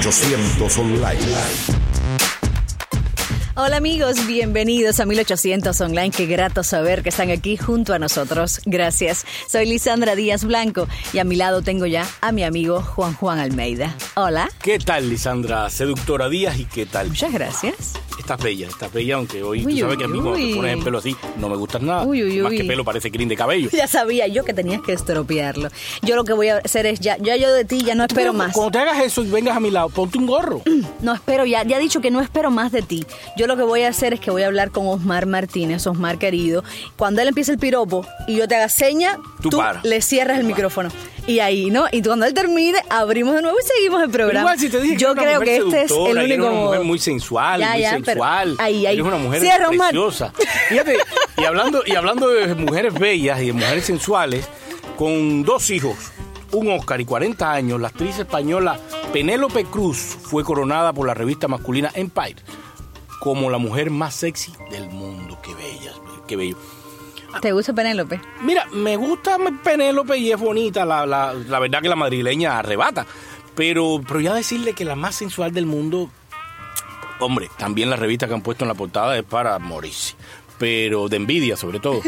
1800 Online. Hola amigos, bienvenidos a 1800 Online. Qué grato saber que están aquí junto a nosotros. Gracias. Soy Lisandra Díaz Blanco y a mi lado tengo ya a mi amigo Juan Almeida. Hola. ¿Qué tal, Lisandra? Seductora Díaz, ¿y qué tal? Muchas gracias. Estás bella, aunque hoy tú sabes que a mí cuando te pones el pelo así no me gustas nada. Más que pelo parece crin de cabello. Ya sabía yo que tenías que estropearlo. Yo lo que voy a hacer es yo de ti ya no espero más. Cuando te hagas eso y vengas a mi lado, ponte un gorro. No espero, ya he dicho que no espero más de ti. Yo lo que voy a hacer es que voy a hablar con Osmar Martínez, Osmar querido. Cuando él empiece el piropo y yo te haga seña, tú le cierras el micrófono. Y ahí, ¿no? Y cuando él termine, abrimos de nuevo y seguimos el programa. Pero igual, si te dije yo creo que este es el único eres una modo. mujer muy sensual, Ahí. Eres una mujer preciosa. Fíjate, y hablando de mujeres bellas y de mujeres sensuales, con 2 hijos, un Oscar y 40 años, la actriz española Penélope Cruz fue coronada por la revista masculina Empire como la mujer más sexy del mundo. Qué bella, qué bello. ¿Te gusta Penélope? Mira, me gusta Penélope y es bonita, la verdad que la madrileña arrebata, pero ya decirle que la más sensual del mundo, hombre, también la revista que han puesto en la portada es para morirse, pero de envidia sobre todo,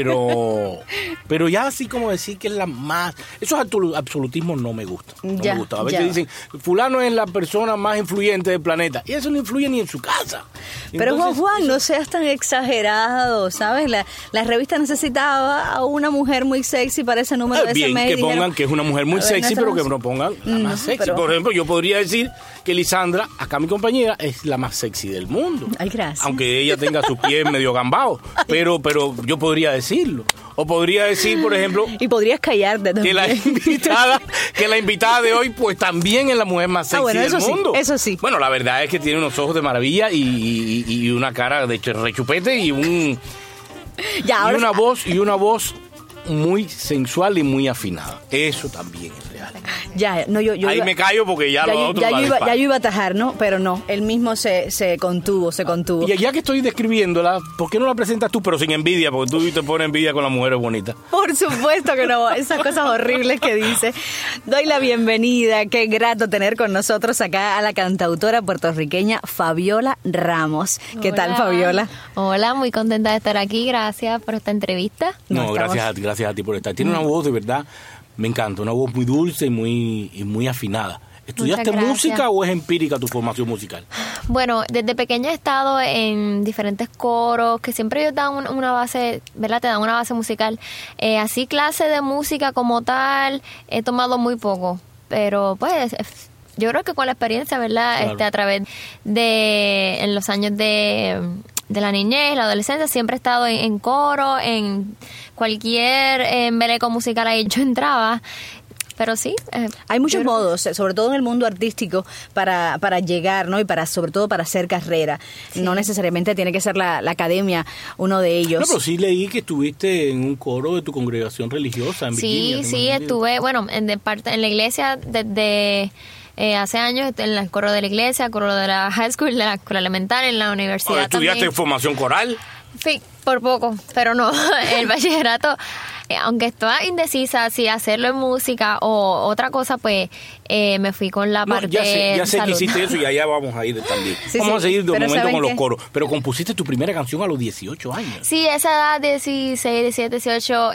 pero ya así como decir que es la más, esos absolutismos no me gustan, me gustan. A veces dicen, fulano es la persona más influyente del planeta, y eso no influye ni en su casa. Pero entonces, Juan, no seas tan exagerado, ¿sabes? La revista necesitaba a una mujer muy sexy para ese número de ese mes. Que pongan que es una mujer muy sexy, pero que no pongan la más sexy. Por ejemplo, yo podría decir que Lisandra, acá mi compañera, es la más sexy del mundo. Ay, gracias. Aunque ella tenga sus pies medio gambados, pero yo podría decirlo. O podría decir, por ejemplo... Y podrías callarte también. Que la invitada de hoy, pues también es la mujer más sexy del mundo. Eso sí. Bueno, la verdad es que tiene unos ojos de maravilla y una cara de rechupete y una voz muy sensual y muy afinada. Eso también es real. Ahí me callo porque ya yo iba a atajar, ¿no? Pero no, él mismo se contuvo. Y ya que estoy describiéndola, ¿por qué no la presentas tú, pero sin envidia? Porque tú te pones envidia con las mujeres bonitas. Por supuesto que no, esas cosas horribles que dice. Doy la bienvenida, qué grato tener con nosotros acá a la cantautora puertorriqueña Fabiola Ramos. ¿Qué tal, Fabiola? Hola, muy contenta de estar aquí, gracias por esta entrevista. No, gracias a ti por estar. Tiene una voz de verdad, me encanta, una voz muy dulce y muy afinada. ¿Estudiaste música o es empírica tu formación musical? Bueno, desde pequeña he estado en diferentes coros, que siempre ellos dan una base, ¿verdad? Te dan una base musical. Así clase de música como tal, he tomado muy poco, pero pues... Yo creo que con la experiencia, ¿verdad? Claro. A través de, en los años de la niñez, la adolescencia, siempre he estado en coro, en cualquier embeleco musical ahí yo entraba. Pero sí. Hay muchos modos, sobre todo en el mundo artístico, para llegar, ¿no? Y sobre todo para hacer carrera. Sí. No necesariamente tiene que ser la academia uno de ellos. No, pero sí leí que estuviste en un coro de tu congregación religiosa en Virginia. Sí, estuve, bueno, en la iglesia desde... hace años en el coro de la iglesia, coro de la high school, de la escuela elemental, en la universidad. ¿Estudiaste también. Formación coral? Sí, por poco, pero no. El bachillerato, aunque estaba indecisa si hacerlo en música o otra cosa, pues me fui con la parte ya sé que hiciste eso y allá vamos a ir también. Vamos a seguir de momento con los coros. Pero compusiste tu primera canción a los 18 años. Sí, esa edad, 16, 17, 18,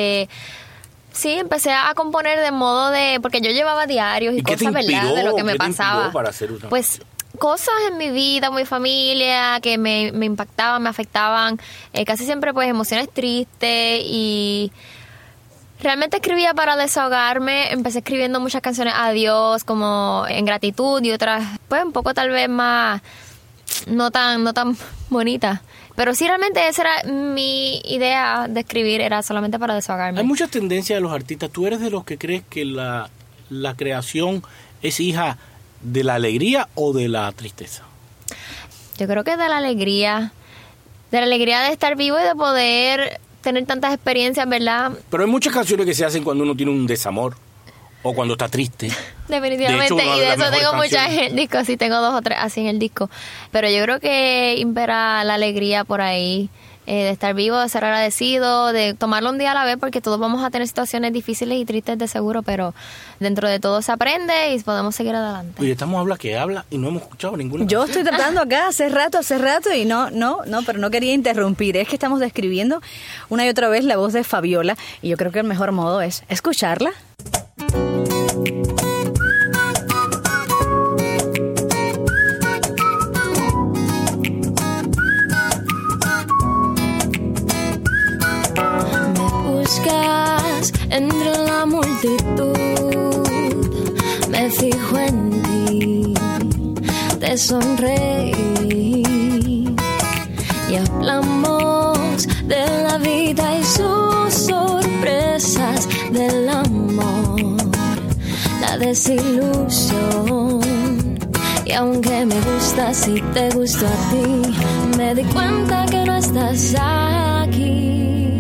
sí, empecé a componer de modo de... Porque yo llevaba diarios y cosas, ¿verdad? De lo que me pasaba. Para hacer una... Pues cosas en mi vida, mi familia, que me impactaban, me afectaban. Casi siempre, pues, emociones tristes y... Realmente escribía para desahogarme. Empecé escribiendo muchas canciones a Dios, como en gratitud y otras, pues, un poco tal vez más... No tan bonitas. Pero sí, realmente esa era mi idea de escribir, era solamente para desahogarme. Hay muchas tendencias de los artistas. ¿Tú eres de los que crees que la creación es hija de la alegría o de la tristeza? Yo creo que de la alegría de estar vivo y de poder tener tantas experiencias, ¿verdad? Pero hay muchas canciones que se hacen cuando uno tiene un desamor o cuando está triste. Definitivamente, de hecho, y de eso tengo muchas en el disco, sí, tengo 2 o 3 así en el disco. Pero yo creo que impera la alegría por ahí. de estar vivo, de ser agradecido, de tomarlo un día a la vez, porque todos vamos a tener situaciones difíciles y tristes de seguro, pero dentro de todo se aprende y podemos seguir adelante. Oye, estamos habla y no hemos escuchado ninguna Yo canción. estoy tratando acá hace rato y no, pero no quería interrumpir. Es que estamos describiendo una y otra vez la voz de Fabiola y yo creo que el mejor modo es escucharla. Entre la multitud me fijo en ti, te sonreí y hablamos de la vida y sus sorpresas, del amor, la desilusión. Y aunque me gustas y te gusto a ti, me di cuenta que no estás aquí.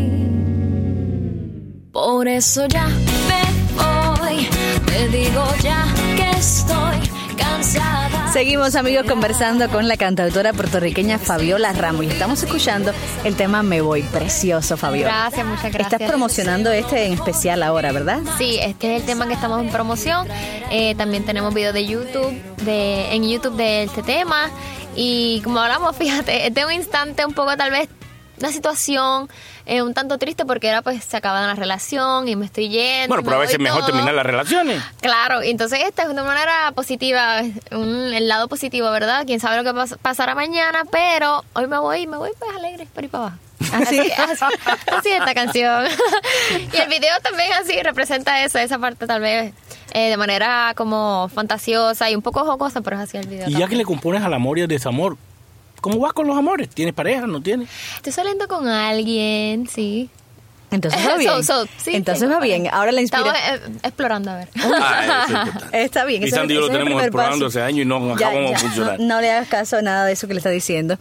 Por eso ya me voy, te digo ya que estoy cansada. Seguimos, amigos, conversando con la cantautora puertorriqueña Fabiola Ramos y estamos escuchando el tema Me Voy. Precioso, Fabiola. Gracias, muchas gracias. Estás promocionando este en especial ahora, ¿verdad? Sí, este es el tema que estamos en promoción. También tenemos video de YouTube, en YouTube de este tema. Y como hablamos, fíjate, este es un instante un poco tal vez una situación un tanto triste porque era pues se acaba la relación y me estoy yendo. Bueno, pero a veces es mejor terminar las relaciones. Claro, entonces esta es una manera positiva, el lado positivo, ¿verdad? Quién sabe lo que pasará mañana, pero hoy me voy pues alegre, por ahí para abajo. Así es esta canción. Y el video también así representa eso, esa parte tal vez de manera como fantasiosa y un poco jocosa, pero es así el video. Y también. Ya que le compones al amor y al desamor, ¿cómo vas con los amores? ¿Tienes pareja? ¿No tienes? Estoy saliendo con alguien, sí. Entonces va bien. Sí, entonces va bien. Ahora la inspira. Estamos explorando, a ver. Está bien. Y Sandy y yo lo tenemos explorando hace años y no acabamos de funcionar. No le hagas caso a nada de eso que le está diciendo.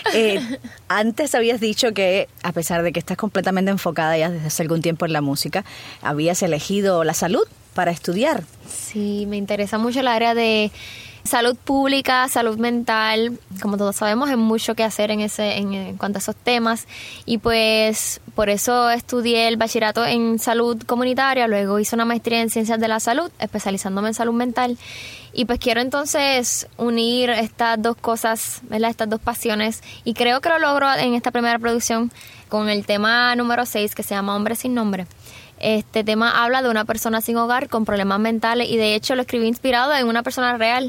Antes habías dicho que, a pesar de que estás completamente enfocada ya desde hace algún tiempo en la música, habías elegido la salud para estudiar. Sí, me interesa mucho el área de salud pública, salud mental. Como todos sabemos, hay mucho que hacer en cuanto a esos temas. Y pues por eso estudié el bachillerato en salud comunitaria, luego hice una maestría en ciencias de la salud, especializándome en salud mental. Y pues quiero entonces unir estas dos cosas, ¿verdad? Estas dos pasiones. Y creo que lo logro en esta primera producción con el tema número 6, que se llama Hombre sin Nombre. Este tema habla de una persona sin hogar con problemas mentales y de hecho lo escribí inspirado en una persona real.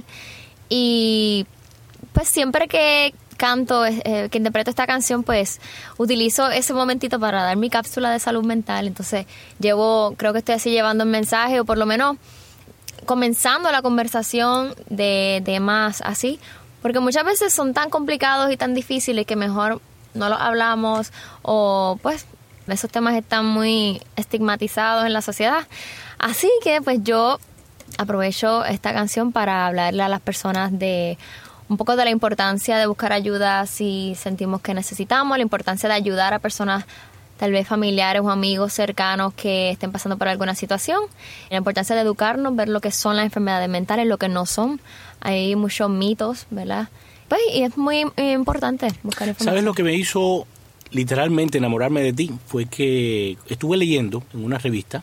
Y pues siempre que canto, que interpreto esta canción, pues utilizo ese momentito para dar mi cápsula de salud mental. Entonces creo que estoy así llevando un mensaje, o por lo menos comenzando la conversación de temas así, porque muchas veces son tan complicados y tan difíciles que mejor no los hablamos, o pues esos temas están muy estigmatizados en la sociedad. Así que pues yo aprovecho esta canción para hablarle a las personas de un poco de la importancia de buscar ayuda si sentimos que necesitamos, la importancia de ayudar a personas tal vez familiares o amigos cercanos que estén pasando por alguna situación, la importancia de educarnos, ver lo que son las enfermedades mentales, lo que no son. Hay muchos mitos, ¿verdad? Pues y es muy importante buscar información. ¿Sabes lo que me hizo literalmente enamorarme de ti? Fue que estuve leyendo en una revista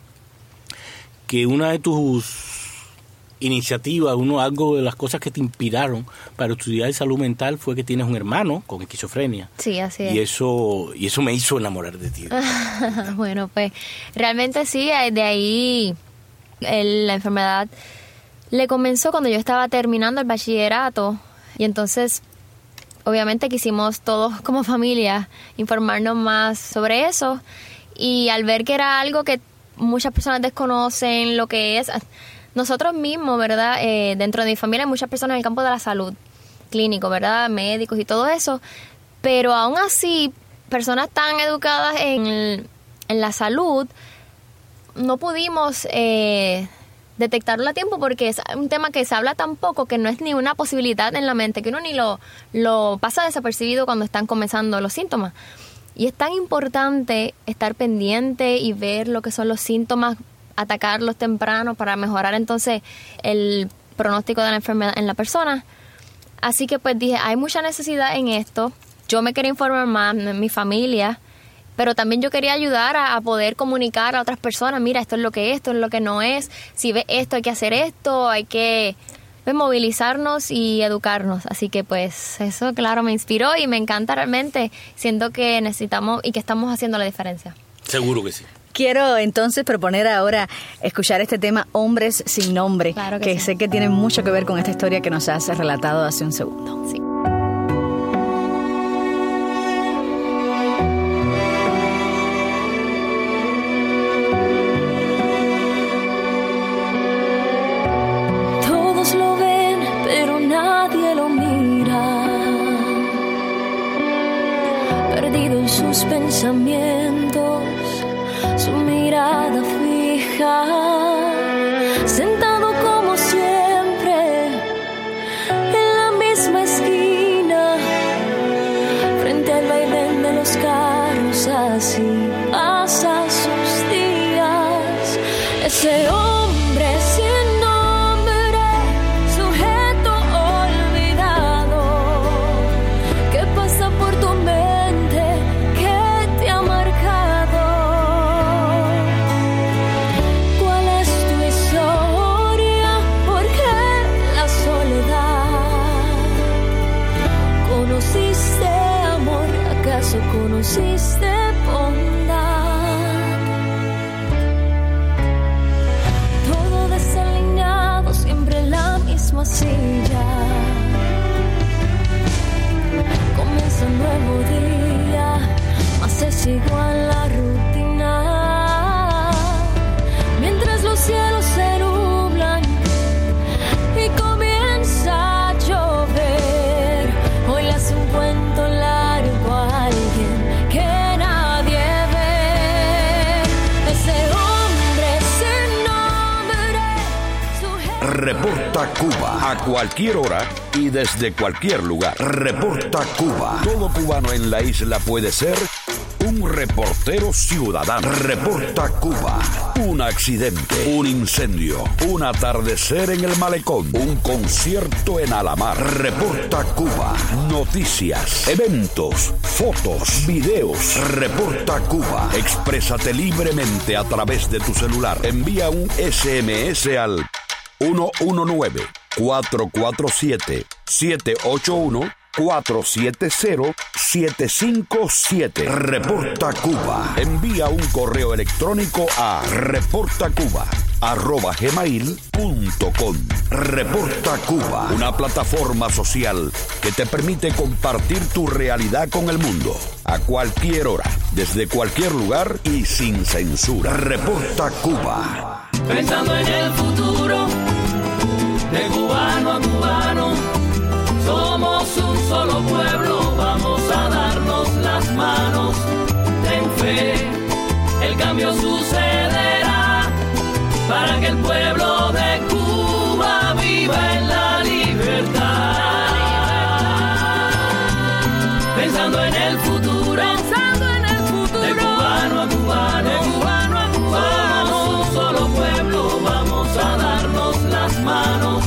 que una de tus iniciativas, algo de las cosas que te inspiraron para estudiar salud mental fue que tienes un hermano con esquizofrenia. Sí, así es. Y eso me hizo enamorar de ti. Bueno, pues realmente sí, de ahí la enfermedad le comenzó cuando yo estaba terminando el bachillerato y entonces obviamente quisimos todos como familia informarnos más sobre eso y al ver que era algo que muchas personas desconocen lo que es, nosotros mismos, ¿verdad? Dentro de mi familia hay muchas personas en el campo de la salud clínico, ¿verdad? Médicos y todo eso, pero aún así personas tan educadas en la salud no pudimos detectarlo a tiempo porque es un tema que se habla tan poco que no es ni una posibilidad en la mente, que uno ni lo pasa desapercibido cuando están comenzando los síntomas. Y es tan importante estar pendiente y ver lo que son los síntomas, atacarlos temprano para mejorar entonces el pronóstico de la enfermedad en la persona. Así que pues dije, hay mucha necesidad en esto. yo me quería informar más, mi familia, pero también yo quería ayudar a poder comunicar a otras personas, mira, esto es lo que no es, si ves esto hay que hacer esto, hay que movilizarnos y educarnos. Así que pues eso, claro, me inspiró y me encanta realmente. Siento que necesitamos y que estamos haciendo la diferencia. Seguro que sí. Quiero entonces proponer ahora escuchar este tema Hombres sin Nombre, claro que sí. sé que tiene mucho que ver con esta historia que nos has relatado hace un segundo. Sí. Todos lo ven, pero nadie lo mira. Perdido en sus pensamientos, su mirada fija, sentado como siempre en la misma esquina, frente al vaivén de los carros, así pasa sus días. Ese hombre sin nombre, sujeto olvidado, que pasa por tu mente, que te ha marcado. ¿Cuál es tu historia? ¿Por qué la soledad? ¿Conociste amor? ¿Acaso conociste bondad? Todo desalineado, siempre en la misma silla. Comienza un nuevo día, mas es igual la rutina. Mientras los cielos se nublan y comienza a llover, hoy le hace un cuento largo a alguien que nadie ve. Ese hombre sin nombre, sujeto. Reporta Cuba a cualquier hora y desde cualquier lugar. Reporta Cuba. Todo cubano en la isla puede ser un reportero ciudadano. Reporta Cuba. Un accidente, un incendio, un atardecer en el malecón, un concierto en Alamar. Reporta Cuba. Noticias, eventos, fotos, videos. Reporta Cuba. Exprésate libremente a través de tu celular. Envía un SMS al 1-447-781-470-757. Reporta Cuba. Envía un correo electrónico a reportacuba@gmail.com. Reporta Cuba, una plataforma social que te permite compartir tu realidad con el mundo a cualquier hora, desde cualquier lugar y sin censura. Reporta Cuba. Pensando en el futuro, de cubano a cubano, somos un solo pueblo, vamos a darnos las manos. Ten fe, el cambio sucederá, para que el pueblo de Cuba viva en la libertad. Pensando en el futuro, de cubano a cubano, somos un solo pueblo, vamos a darnos las manos.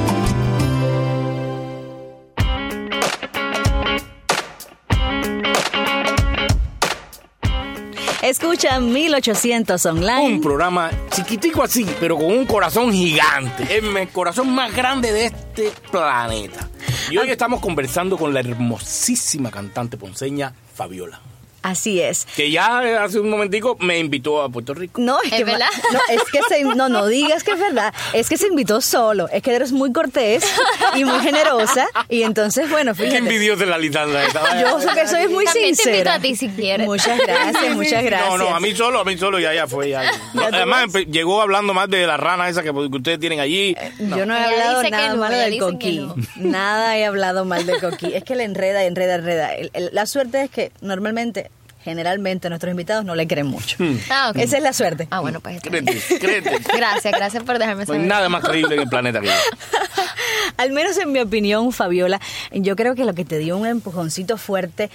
Escucha 1800 Online. Un programa chiquitico así, pero con un corazón gigante. El corazón más grande de este planeta. Y hoy estamos conversando con la hermosísima cantante ponceña Fabiola. Así es. Que ya hace un momentico me invitó a Puerto Rico. No, es que verdad? No digas que es verdad. Es que se invitó solo. Es que eres muy cortés y muy generosa. Y entonces, bueno, Qué fíjate. envidiosa la Litanda. Yo sé que soy muy También te invito sincera. a ti si quieres. Muchas gracias, muchas gracias. No, a mí solo, ya fue. Ya. No, ¿Ya tú además, ves? llegó hablando más de la rana esa que ustedes tienen allí. Yo no he Ella hablado dice que nada no, malo ella del dice que coquí. no. Nada he hablado mal del coquí. Es que le enreda. La suerte es que generalmente nuestros invitados no le creen mucho. Ah, ok. Esa es la suerte. Ah, bueno, pues está bien. Créete. Gracias por dejarme No hay saber. nada más creíble en el planeta que yo. Al menos en mi opinión, Fabiola, yo creo que lo que te dio un empujoncito fuerte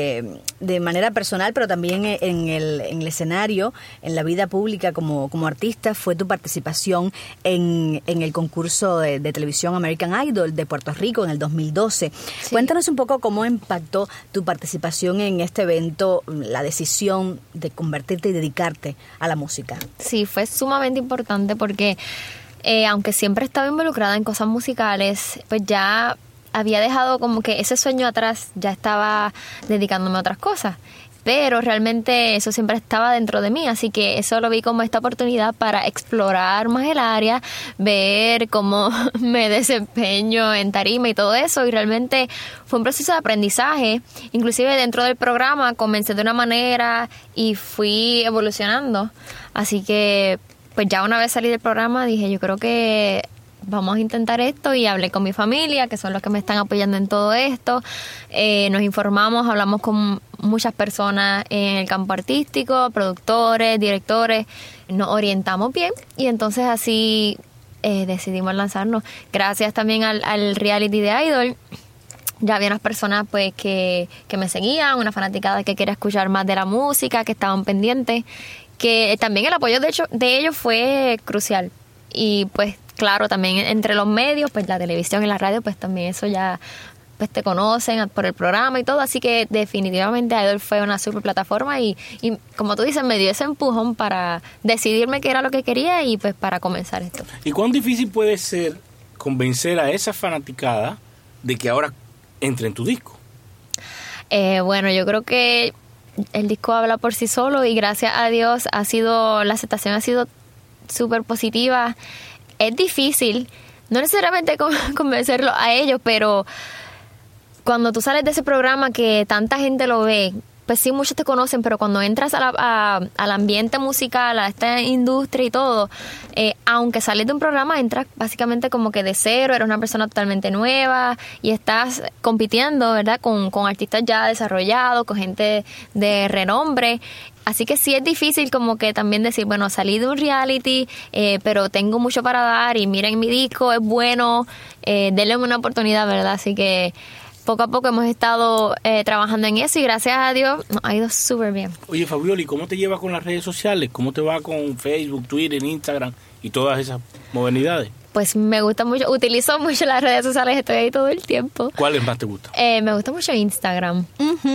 de manera personal, pero también en el escenario, en la vida pública como artista, fue tu participación en el concurso de televisión American Idol de Puerto Rico en el 2012. Sí. Cuéntanos un poco cómo impactó tu participación en este evento, la decisión de convertirte y dedicarte a la música. Sí, fue sumamente importante porque aunque siempre estaba involucrada en cosas musicales, pues ya había dejado como que ese sueño atrás, ya estaba dedicándome a otras cosas. Pero realmente eso siempre estaba dentro de mí, así que eso lo vi como esta oportunidad para explorar más el área, ver cómo me desempeño en tarima y todo eso, y realmente fue un proceso de aprendizaje. Inclusive dentro del programa comencé de una manera y fui evolucionando, así que pues ya una vez salí del programa dije, yo creo que vamos a intentar esto, y hablé con mi familia, que son los que me están apoyando en todo esto. Nos informamos, hablamos con muchas personas en el campo artístico, productores, directores, nos orientamos bien y entonces así decidimos lanzarnos. Gracias también al reality de Idol. Ya había unas personas pues que me seguían, una fanaticada que quería escuchar más de la música, que estaban pendientes, que también el apoyo de ellos fue crucial. Y pues claro, también entre los medios, pues la televisión y la radio, pues también eso ya pues te conocen por el programa y todo, así que definitivamente Idol fue una super plataforma y como tú dices, me dio ese empujón para decidirme qué era lo que quería y pues para comenzar esto. ¿Y cuán difícil puede ser convencer a esa fanaticada de que ahora entre en tu disco? Bueno, yo creo que el disco habla por sí solo y gracias a Dios la aceptación ha sido súper positiva. Es difícil, no necesariamente convencerlo a ellos, pero cuando tú sales de ese programa que tanta gente lo ve, pues sí, muchos te conocen, pero cuando entras al ambiente musical, a esta industria y todo, aunque sales de un programa, entras básicamente como que de cero, eres una persona totalmente nueva y estás compitiendo, ¿verdad?, con artistas ya desarrollados, con gente de renombre. Así que sí es difícil como que también decir, bueno, salí de un reality, pero tengo mucho para dar y miren mi disco, es bueno, denle una oportunidad, ¿verdad? Así que poco a poco hemos estado trabajando en eso y gracias a Dios nos ha ido súper bien. Oye, Fabiola, ¿y cómo te llevas con las redes sociales? ¿Cómo te va con Facebook, Twitter, Instagram y todas esas modernidades? Pues me gusta mucho, utilizo mucho las redes sociales, estoy ahí todo el tiempo. ¿Cuáles más te gustan? Me gusta mucho Instagram.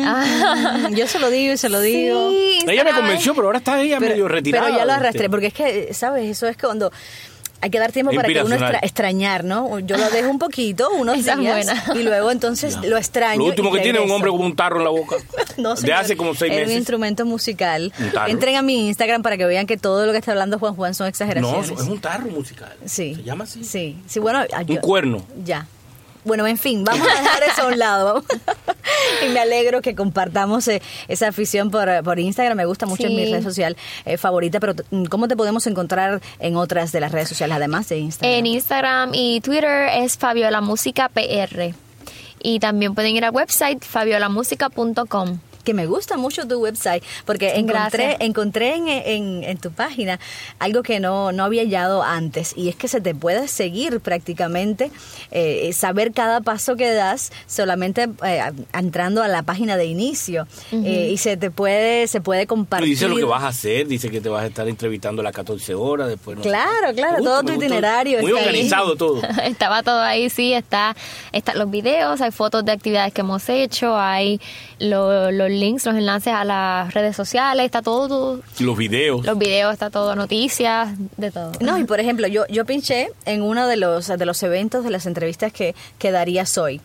Yo se lo digo y se lo digo. Sí, ella me convenció, pero ahora está ella medio retirada. Pero ya lo arrastré, porque es que, ¿sabes? Eso es cuando hay que dar tiempo para que uno extrañar, ¿no? Yo lo dejo un poquito, unos días, y luego entonces lo extraño. Lo último que tiene es un hombre como un tarro en la boca. No, señor, de hace como 6 meses. Es un instrumento musical. Entren a mi Instagram para que vean que todo lo que está hablando Juan son exageraciones. No, es un tarro musical. Sí. ¿Se llama así? Sí, bueno. Un cuerno. Ya. Bueno, en fin, vamos a dejar eso a un lado. Y me alegro que compartamos esa afición por Instagram. Me gusta mucho, en mi red social favorita. Pero ¿cómo te podemos encontrar en otras de las redes sociales, además de Instagram? En Instagram y Twitter es Fabiola Música PR. Y también pueden ir al website fabiolamusica.com. Que me gusta mucho tu website, porque encontré en tu página algo que no había hallado antes, y es que se te puede seguir prácticamente, saber cada paso que das solamente entrando a la página de inicio. Y se puede compartir. Dice lo que vas a hacer, dice que te vas a estar entrevistando a las 14 horas después. Claro, todo tu itinerario muy organizado ahí. Todo. Estaba todo ahí, sí, está los videos, hay fotos de actividades que hemos hecho, hay los links, los enlaces a las redes sociales, está todo. Los videos, está todo, noticias, de todo. No, y por ejemplo, yo pinché en uno de los eventos, de las entrevistas que darías hoy.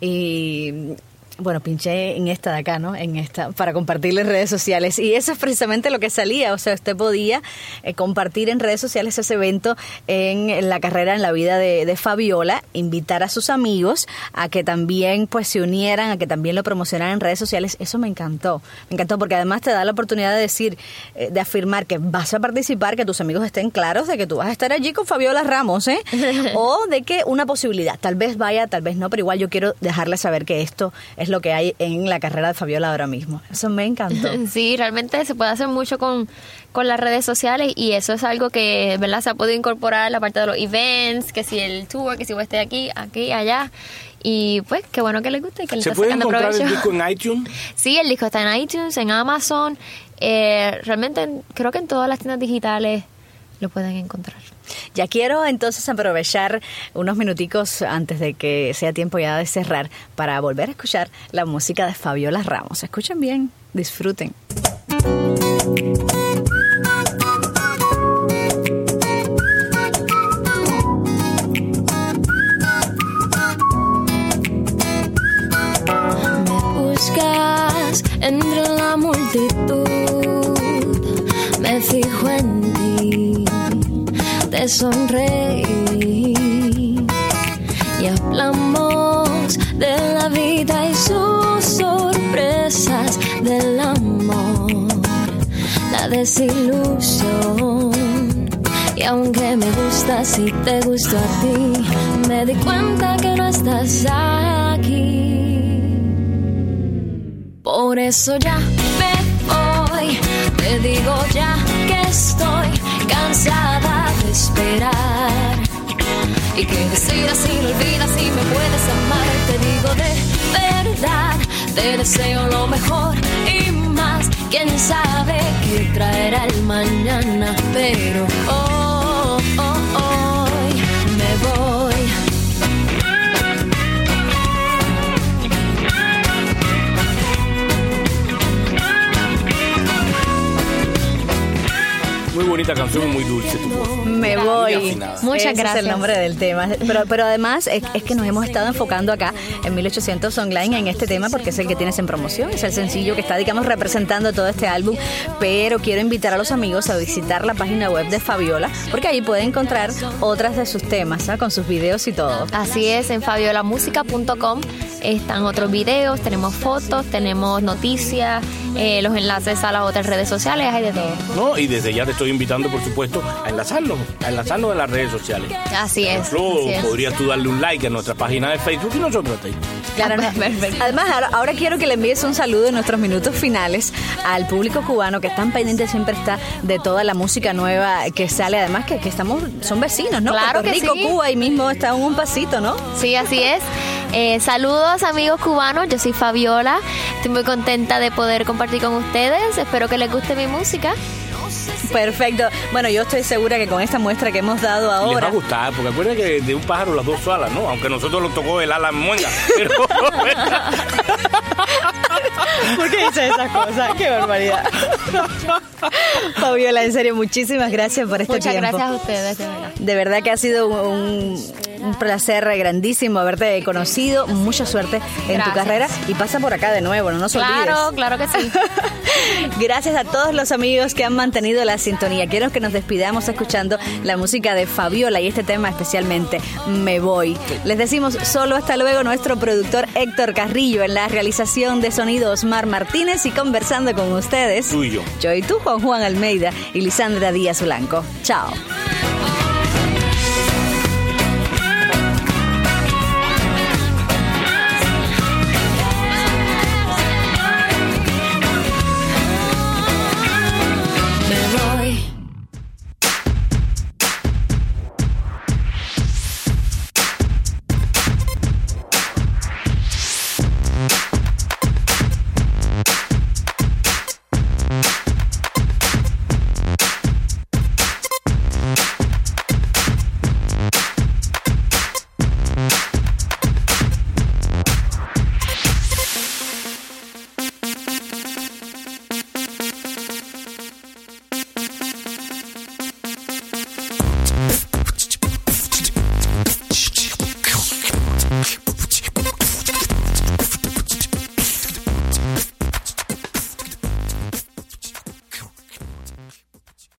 Y bueno, pinché en esta de acá, ¿no? En esta, para compartirlo en redes sociales. Y eso es precisamente lo que salía. O sea, usted podía compartir en redes sociales ese evento en la carrera, en la vida de Fabiola, invitar a sus amigos a que también pues se unieran, a que también lo promocionaran en redes sociales. Eso me encantó. Me encantó porque además te da la oportunidad de decir, de afirmar que vas a participar, que tus amigos estén claros de que tú vas a estar allí con Fabiola Ramos, O de que una posibilidad, tal vez vaya, tal vez no, pero igual yo quiero dejarles saber que esto es es lo que hay en la carrera de Fabiola ahora mismo. Eso me encantó. Sí, realmente se puede hacer mucho con las redes sociales y eso es algo que, ¿verdad?, se ha podido incorporar la parte de los events, que si el tour, que si esté aquí, allá. Y pues, qué bueno que les guste y que le está sacando provecho. ¿Se puede encontrar el disco en iTunes? Sí, el disco está en iTunes, en Amazon. Realmente creo que en todas las tiendas digitales lo pueden encontrar. Ya quiero entonces aprovechar unos minuticos antes de que sea tiempo ya de cerrar para volver a escuchar la música de Fabiola Ramos. Escuchen bien, disfruten. Entre la multitud me fijo en ti, te sonreí y hablamos de la vida y sus sorpresas, del amor, la desilusión. Y aunque me gustas y te gusto a ti, me di cuenta que no estás aquí. Por eso ya me voy, te digo ya que estoy cansada de esperar. Y que decir así lo olvidas y me puedes amar. Te digo de verdad, te deseo lo mejor y más. Quién sabe qué traerá el mañana, pero hoy me voy. Muy bonita canción y muy dulce tu voz. Me voy. Muchas gracias. Ese es el nombre del tema. Pero además es que nos hemos estado enfocando acá en 1800 Online en este tema porque es el que tienes en promoción, es el sencillo que está, digamos, representando todo este álbum. Pero quiero invitar a los amigos a visitar la página web de Fabiola porque ahí pueden encontrar otras de sus temas, ¿sabes? Con sus videos y todo. Así es, en fabiolamusica.com están otros videos, tenemos fotos, tenemos noticias, los enlaces a las otras redes sociales, hay de todo. No, y desde ya te estoy invitando, por supuesto, a enlazarnos en las redes sociales. Así es. Podrías tú darle un like a nuestra página de Facebook y nosotros te... Claro, perfecto. Además, ahora quiero que le envíes un saludo en nuestros minutos finales al público cubano que tan pendiente siempre está de toda la música nueva que sale. Además, que son vecinos, ¿no? Claro Puerto que Rico, sí. Cuba, ahí mismo está un pasito, ¿no? Sí, así es. Saludos, amigos cubanos. Yo soy Fabiola. Estoy muy contenta de poder compartir con ustedes. Espero que les guste mi música. Perfecto. Bueno, yo estoy segura que con esta muestra que hemos dado ahora... Les va a gustar, porque acuérdense que de un pájaro las dos alas, ¿no? Aunque nosotros nos tocó el ala muenga. Pero... ¿Por qué dices esas cosas? ¡Qué barbaridad! Fabiola, en serio, muchísimas gracias por este tiempo. Muchas gracias a ustedes, de verdad. De verdad que ha sido un placer grandísimo haberte conocido. Mucha suerte en tu carrera y pasa por acá de nuevo, no nos olvides. Claro que sí. Gracias a todos los amigos que han mantenido la sintonía. Quiero que nos despidamos escuchando la música de Fabiola y este tema especialmente, Me Voy. Les decimos solo hasta luego. Nuestro productor Héctor Carrillo, en la realización de sonido Osmar Martínez, y conversando con ustedes, tú y yo y tú, Juan Almeida y Lisandra Díaz Blanco. Chao.